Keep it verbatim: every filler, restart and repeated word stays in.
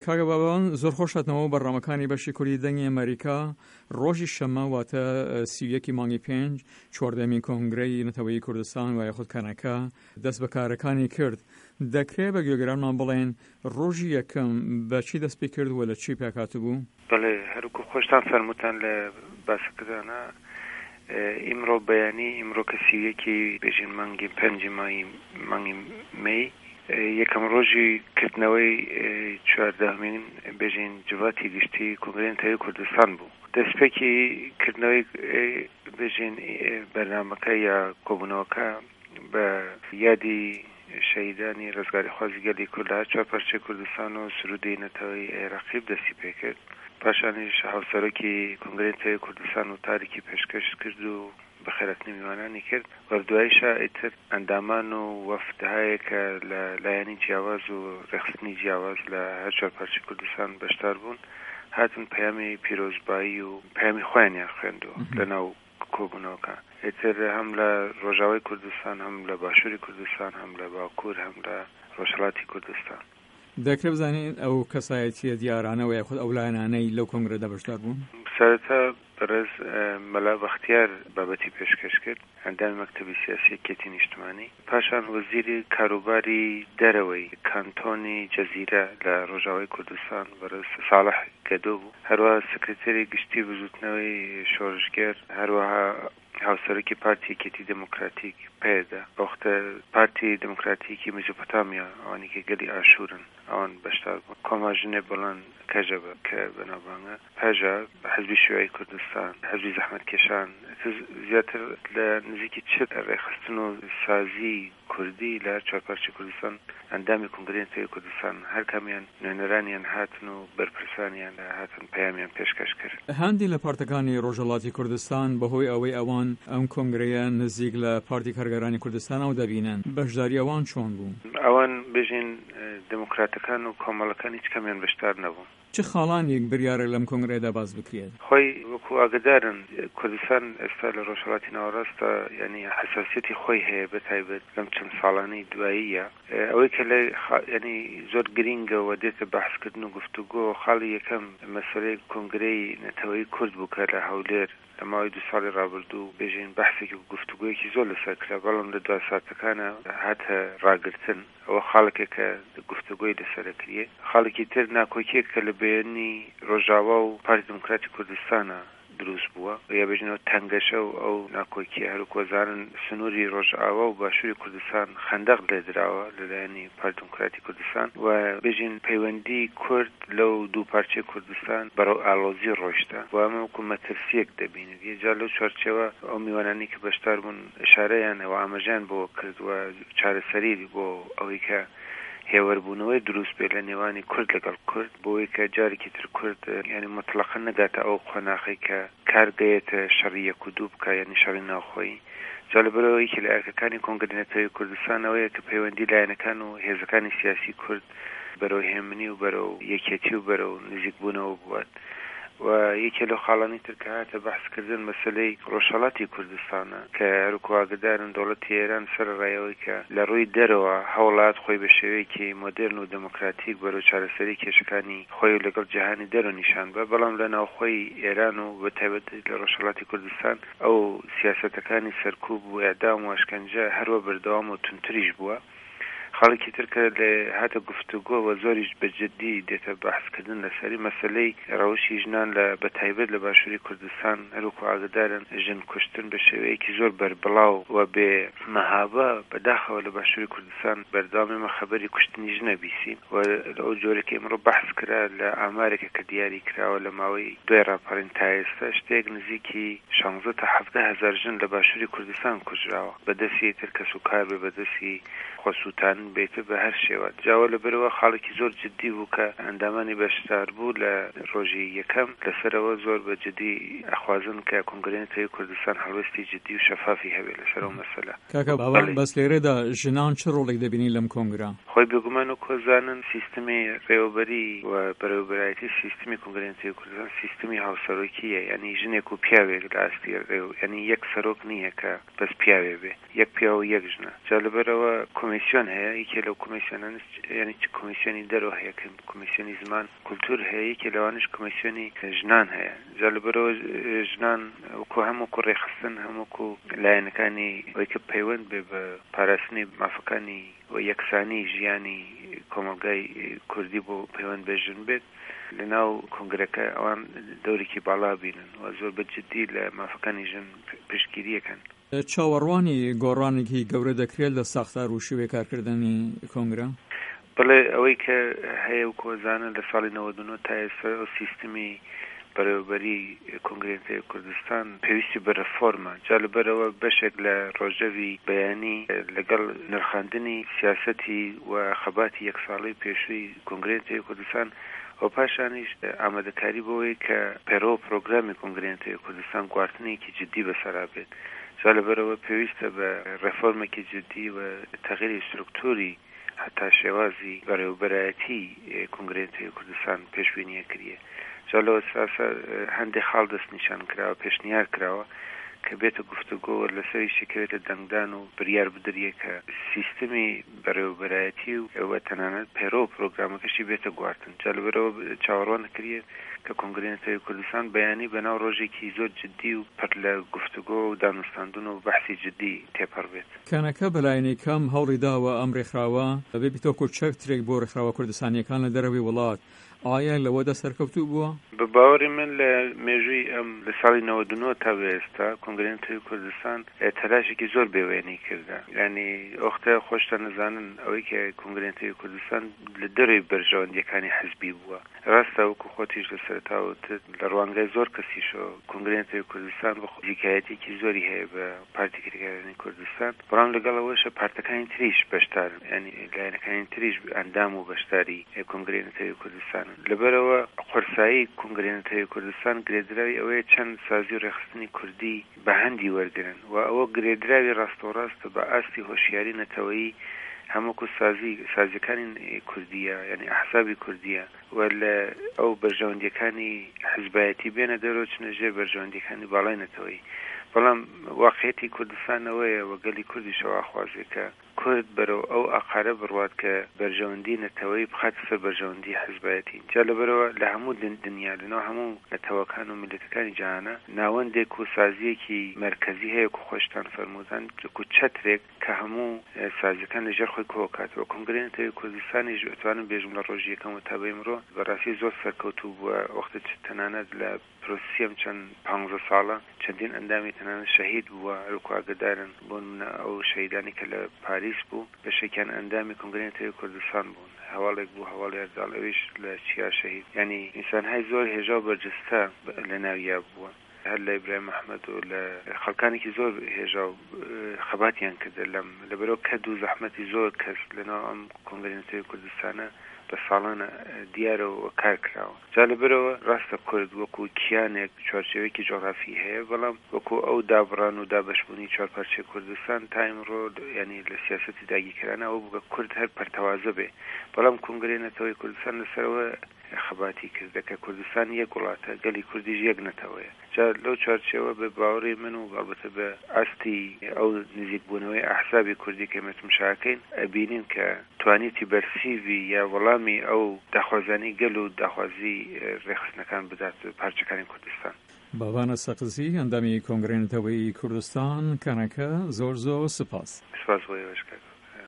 کاگە بابان زۆر خۆشەتنەوە بەڕامەکانی بەشی کوردی دەنگی ئەمریکا ڕۆژی شەمە واتە سیویەکی مانگی پێنج چواردەمین کۆنگرەی نەتەوەیی کوردستان و یاخود کەنەکە دەست بە کارەکانی کرد. دەکرێت بە گوێگرانمان بڵێن ڕۆژی یەکەم بە چی دەست پێ کرد و لە چی پێکات بوو؟ بەڵێ هەروکو خۆشتان فەرمووتان لە باسەکردانە ئیمڕۆ بەیانی ئیمڕۆ کە سیویەکی بێژین مانگی پێنجی مای مانگی مەی یەکەم ڕۆژی کردنەوەی چواردەمین بێژین جوواتی گشتی کۆنگرەی نەتەوەیی کوردستان بوو. دەستپێکی کردنەوەی بێژین بەرنامەکە یا کۆبوونەوەکە بە یادی شەهیدانی ڕزگاری خوازی گەلی کورد لە چوار پارچەی کوردستان و سرودی نەتەوەی عێراقی دەستی پێ کرد. پاشانیش هاوسەرۆکی کۆنگرەی نەتەوەیی کوردستان و تارێکی پێشکەش کرد و بەخێرەتنی میوانانی کرد. وەردواییشە ئیتر ئەندامان و وەفدهەیە کە لە لایەنی جیاواز و ڕێخستنی جیاواز لە هەر چوار پارچەی کوردستان بەشدار بوون، هاتن پەیامی پیرۆزبایی و پەیامی خۆیانیان خوێندووە لەناو کۆبوونەوەکە. ئیتر هەم لە ڕۆژاوای کوردستان، هەم لە باشووری کوردستان، هەم لە باکوور، هەم لە ڕۆژهەڵاتی کوردستان. دەکرێت بزانین ئەو کەسایەتیە دیارانەوە یاخود ئەو لایەنانەی لەو کۆنگرەدا بەشدار بوون؟ سەرەتا بەڕێز مەلا بەختیار بابەتی پێشکەش کرد، ئەندامی مەکتەبی سیاسی یەکێتی نیشتمانی. پاشان وەزیری کاروباری دەرەوەی کانتۆنی جەزیرە لە ڕۆژاوای کوردستان بەڕێز ساڵح گەدۆ بوو. هەروەها سکرتێری گشتی بزوتنەوەی شۆڕژگەر، هەروەها هاوسەرۆکی پارتی یەکێتی دموکراتیک پێدا وەختە پارتی دموکراتیکی میزۆپۆتامیا ئەوانی کە گەلی ئاشورن ئەوان بەشدار بوون. کۆماژنێ بڵند کەژەبە کە بەناوبانگە پێژە حەزبی شیوعی کوردستان، حەزبی زەحمەتکێشان، زیاتر لە نزیکی چەت ڕێخستن و سازی کوردی لە چوار پارچەی کوردستان ئەندامی کۆنگرەی نەتەوەیی کوردستان هەر کامیان نوێنەرانیان هاتن و بەرپرسانیان هاتن پەیامیان پێشکەش کرد. هەندی لە پارتەکانی ڕۆژهەڵاتی کوردستان بەهۆی ئەوەی ئەوان ئەم کۆنگرەیە نزیک لە پارتی کارگەرانی کوردستانەوە دەبینن، بەشداری ئەوان چۆن بوو؟ ئەوان بێژین دموکراتەکان و کۆمەڵەکان هیچ کەمیان بەشدار نەبوون. چه خاڵانێک بریارە لەم کۆنگرەیەدا باز بکرێت؟ خۆی وەکو ئاگدارن کوردستان ئێستا لە ڕۆژهەڵاتی ناوەڕاستە ینی حساسیەتی خۆی هەیە بەتایبەت لەم چەند ساڵانەی دواییە، ئەوەی کە لە ینی زۆر گرینگەوە دێتە بەحسکردن و گفتوگۆ. خاڵی یەکەم مەسەلەی کۆنگرەی نەتەوەیی کورد بوو کە لە هەولێر لە ماوەی دو ساڵی ڕابردوو بێژین بەحسێکی و گفتوگۆیەکی زۆر لەسەر کرا، بەڵام لە دو ساتەکانە هاتە ڕاگرتن. ئەوە خاڵێکە کە گفتوگۆی لەسەرە کریە. خاڵێکی تر ناکۆکیەک کە لە بەیانی ڕۆژاوا و پارتی دموکراتی کوردستانە دروست بووە یا بێژنەوە تەنگەشە و ئەو ناکۆکیە هەروکۆزارن سنووری ڕۆژئاوا و باشووری کوردستان خەندەق لێدراوە لەلایەنی پارتی دموکراتی کوردستان و بێژین پەیوەندی کورد لەو دوو پارچەی کوردستان بەرەو ئاڵۆزی ڕۆیشتە و ئەمە وەکو مەترسیەک دەبینێت. یەجار لەو چوارچێوە ئەو میوانانی کە بەشدار بوون ئشارەیانەوە ئاماژەیان بۆ کرد و چارەسەری بۆ ئەوەی کە هێوەربوونەوەی دروست بێت لە نێوانی کورد لەگەڵ کورد بۆی کە جارێکی تر کورد یعنی مطلقا نەداتە ئەو خۆناغی کە کارگەیەتە شەڕی یەک و دوو بکە یعنی شەڕی ناوخۆیی. جا لەبەرەوەی کە لە ئەرکەکانی کۆنگرەی نەتەوەیی کوردستان ئەوەیە کە پەیوەندی لایەنەکان و هێزەکانی سیاسی کورد بەرەو هێمنی و بەرەو یەکێتی و بەرەو نزیکبوونەوە بوات. و یەکێ لەو خاڵانی تر کە هاتە بەحسکردن مەسەلەی ڕۆژهەڵاتی کوردستانە کە هەروکو ئاگدارن دەوڵەتی ئێران سەرڕایەوەی کە لە ڕووی دەرەوە هەوڵات خۆی بە شێوەیەکی مۆدرن و دموکراتیک بەرەو چارەسەری کێشەکانی خۆی و لەگەڵ جیهانی دەرەوە نیشان بە، بەڵام لە ناوخۆی ئێران و بەتایبەت لە ڕۆژهەڵاتی کوردستان ئەو سیاسەتەکانی سەرکوب و ئەعدام و ئەشکەنجە هەروە بەردەوام و تونتریش بووە. خاڵێکی تر کە لە هاتە گفتوگۆ و زۆریش بەجددی دێتە بەحسکردن لەسەری مەسەلەی ڕەوشی ژنان لە بەتایبەت لە باشووری کوردستان هەروکو ئاگدارن ژن کوشتن بە شێوەیەکی زۆر بەربڵاو و بێ مەهابە بەداخەوە لە باشووری کوردستان بەردەوام ئێمە خەبەری کوشتنی ژنە بیسین و لەو جۆرەکە ئێمڕۆ بەحس کرا لە ئامارێکە کە دیاری کراوە لە ماوەی دوای ڕاپەڕین تا ئێستا شتێک نزیکی شانزە تا حەڤدە هەزار ژن لە باشووری کوردستان کوژراوە بەدەستی تر کەس و کار بێ بەدەستی خۆسووتان بێتە بە هەر شێوە. جاوە لەبەرەوە خاڵێکی زۆر جددی بوو کە ئەندامانی بەشدار بوو لە ڕۆژی یەکەم لەسەرەوە زۆر بە جددی ئەخوازن کە کۆنگرەی نەتەوەیی کوردستان هەڵوێستی جددی و شەفافی هەبێت لەسەر ئەو مەسەلە. کاکە باوان بەس لێرەدا ژنان چ ڕۆڵێک دەبینی لەم کۆنگرە؟ خۆی بێگومان و کۆزانن سیستمی ڕێوەبەری و بەڕێوەبەرایەتی سیستمی کۆنگرەی نەتەوەیی کوردستان سیستمی هاوسەرۆکیە، یعنی ژنێک و پیاوێک لە ئاستی ڕێو، یعنی یەک سەرۆک نییە کە بەس پیاوێ بێ، یەک پیا و یەک ژنە. جا لەبەرەوە کۆمیسیۆن هەیە یەکێ لەو کۆمیسیۆنان یعنی چ کۆمیسیۆنی دەرەوە هەیە کە کۆمیسیۆنی زمان کولتور هەیە یەکێ لەوانش کۆمیسیۆنی ژنان هەیە جا لەبەرەوە ژنان وەکو هەمووکو ڕێخستن هەمووکو لایەنەکانی ئەوەی کە پەیوەند بێ بە پاراستنی مافەکانی و یەکسانی ژیانی کۆمەلگای کوردی بۆ پەیوەند بێ ژن بێت لەناو کۆنگرەکە ئەوان دەورێکی باڵا بینن و زۆر بەجددی لە مافەکانی ژن پشتگیریەکەن. چاوەڕوانی گۆڕانێکی گەورە دەکرێت لە ساختار و شێوەی کارکردنی کۆنگرە؟ بەڵێ ئەوەی کە هەیە و کۆزانە لە ساڵی نەوەد و نۆ تا ئێستا ئەو سیستمی بەڕێوەبەری کۆنگرێتەی کوردستان پێویستی بە ڕەفۆرمە جا لەبەرەوە بەشێک لە ڕۆژەوی بەیانی لەگەڵ نرخاندنی سیاسەتی و خەباتی یەک ساڵەی پێشووی کۆنگرێتەی کوردستان و پاشانیش ئامادەکاری بۆەوەی کە پەیڕۆ پرۆگرامی کۆنگرێتەی کوردستان گواردنێکی جددی بەسەرا بێت جا لەبەرەوە پێویستە بە ڕەفۆرمێکی جددی و تەغییری ستروکتوری هەتا شێوازی بەڕێوەبەرایەتی کۆنگرێتەی کوردستان پێشبینیە کردیە جا لەوە ساسە هەندێک خاڵ دەست نیشان کراوە پێشنیار کراوە کە بێتە گفتوگۆ لەسەری شکەوێتە دەنگدان و بریار بدرێ کە سیستمی بەڕێوەبەرایەتی و تەنانەت پەیڕۆ پرۆگرامەکەشی بێتە گواردن جا لەبەرەوە چاوەڕوان دەکرێت کە کۆنگرێتەی کوردستان بەیانی بەناو ڕۆژێکی زۆر جددی و پەر لە گفتوگۆ و دانوستاندن و بەحسی جددی تێپەڕ بێت. کانەکە بەلایەنی کەم هەوڵی داوە ئەم ڕێکخراوە بەبێ بیتۆکۆ چەکترێک بۆ ڕێکخراوە کوردستانیەکان لە دەرەوەی وڵات ئایا لەوەدا سەرکەوتوو بووە؟ بە باوەڕی من لە مێژووی ئەم لە ساڵی نەوەد و نۆ تا ئێستا کۆنگرێتەی کوردستان تەلاشێکی زۆر بێوێنی کردە یعنی ئەوختە خۆشتان نەزانن ئەوەی کە کۆنگرێتەی کوردستان لە دەرەوەی بەرژەوەندیەکانی حزبی بووە ڕاستە وەکو خۆتیش لە سەرەتاوت لە ڕوانگای زۆر کەسیشەوە کۆنگرێتەی کوردستان بە جیکایەتێکی زۆری هەیە بە پارتی کرێکارانی کوردستان بەڵام لەگەڵەوەشە پارتەکانی تریش بەشدار ینی لایەنەکانی تریش ئەندام و بەشداری کۆنگرێتەی کوردستان لەبەرەوە قورسایی کۆنگرێتەی کوردستان گرێدراوی ئەوەیە چەند سازی و ڕێخستنی کوردی بە هەندی وەرگرن و ئەوە گرێدراوی ڕاستەوڕاستە بە ئاستی هۆشیاری نەتەوەیی هەمووکو سازی سازیەکانی کوردیە یعنی ئەحسابی کوردیە و لە ئەو بەرژەوەندیەکانی حزبایەتی بێنە دەرەوە چنەژێ بەرژەوەندیەکانی باڵای نەتەوەیی بەڵام واقعیەتی کوردستانەوەیە و گەلی کوردیشەوە ئاخوازێ کە کورد بەرەو ئەو ئاقارە بڕوات کە بەرژەوەندی نەتەوەیی بخاتە سەر بەرژەوەندی حزبایەتی جا لەبەرەوە لە هەموو دنیا لەناو هەموو نەتەوەکان و میلەتەکانی جیهانە ناوەندێک و سازیەکی مرکزی هەیە و خۆشتان فەرموودان و چەترێک کە هەموو سازیەکان لەژێر خۆی کۆکاتەوە کۆنگرێتەی کوردستانیش ئەتوانم بێژم لە ڕۆژی یەکەم و تا بە ئێمڕۆ بەڕاستی زۆر سەرکەوتوو بووە وەختە تەنانەت لە پرۆسیەم چەند پانزە ساڵە چەندین ئەندامی تەنانەت شەهید بووە هەروەکو ئاگادارن بۆ منە ئەو شەهیدانی کە لە پاریس بوو بەشێکیان ئەندامی کۆنگرێتەی کوردستان بوون هەواڵێک بوو هەواڵی ئەرداڵ ئەویش لە چیا شەهید یعنی ئینسانهای زۆر هێژا و بەرجەستە لە ناویە بووە هەر لە ئیبراهیم محەممەد و لە خەڵکانێکی زۆر هێژا و خەباتیان کردە لەم لەبەرەوە کەد و زەحمەتی زۆر کەس لەناو ئەم کۆنگرێتەی کوردستانە بە ساڵانە دیارەوە کار کراوە جا لەبەرەوە ڕاستە کورد وەکو کیانێک چوارچێوەیەکی جۆغرافی هەیە بەڵام وەکو ئەو دابڕان و دابەشبوونی چوارپارچەی کوردستان تایمڕۆ ینی لە سیاسەتی داگیرکردن ئەوە بووکە کورد هەر پەرتەوازە بێ بەڵام کۆنگرێتەوەی کوردستان لەسەرەوە خەباتی کردەکە کوردستان یەک وڵاتە گەلی کوردیش یەک نەتەوەیە جا لەو چوارچێوە بە باوەڕی من و بەڵبەتە بە ئاستی ئەو نزیکبوونەوەی ئەحسابی کوردی کە مەتمشاکەین ئەبینین کە توانیتی بەرسیوی یا وەڵامی ئەو داخوازانی گەل و داخوازی ڕێخستنەکان بدات پارچەکانی کوردستان. باوانە سەقزی ئەندامی کۆنگرێتەوەی کوردستان کانەکە زۆر زۆر سپاس. سپاس بۆ ئێوەش کاک.